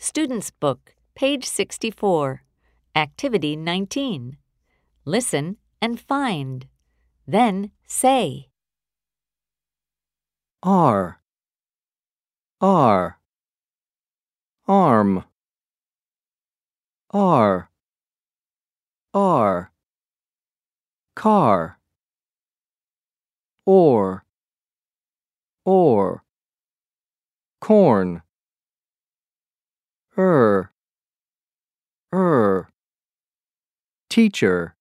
Student's Book, page 64. Activity 19. Listen and find. Then say. R, arm, R, car, or, corn, teacher.